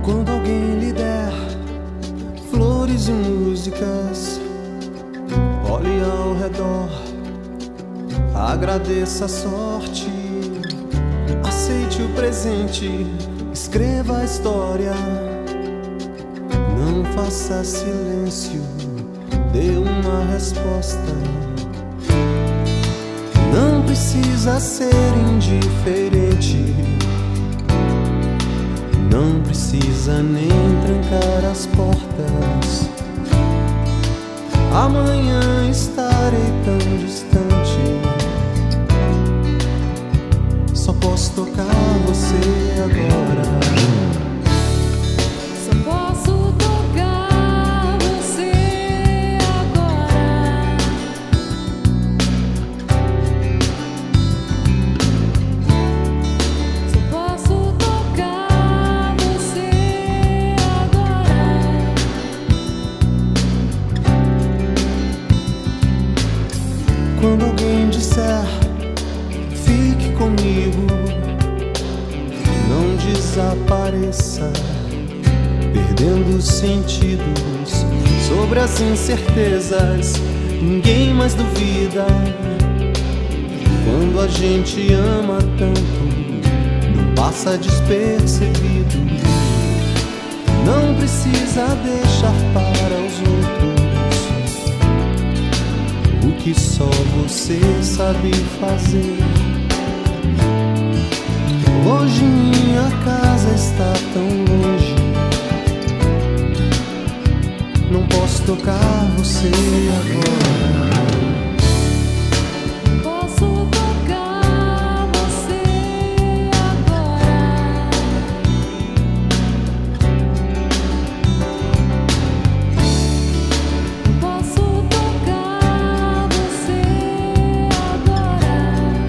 Quando alguém lhe der flores e músicas, olhe ao redor, agradeça a sorte, aceite o presente, escreva a história. Não faça silêncio, dê uma resposta. Não precisa ser indiferente, não precisa nem trancar as portas. Amanhã estarei tão distante, só posso tocar você agora. Só posso tocar você agora. Só posso tocar você agora. Quando alguém disser fique comigo, não desapareça, perdendo os sentidos sobre as incertezas. Ninguém mais duvida. Quando a gente ama tanto, não passa despercebido. Não precisa deixar para os outros o que só você sabe fazer. Hoje minha casa está tão longe, não posso tocar você agora. Posso tocar você agora. Posso tocar você agora.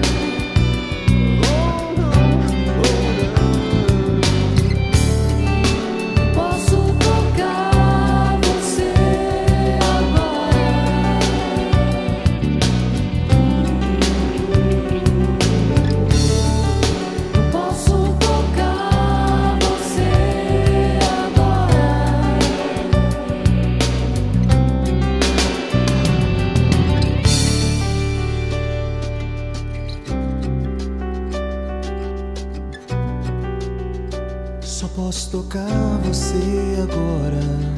Posso tocar você agora. Posso tocar você agora. Só posso tocar você agora.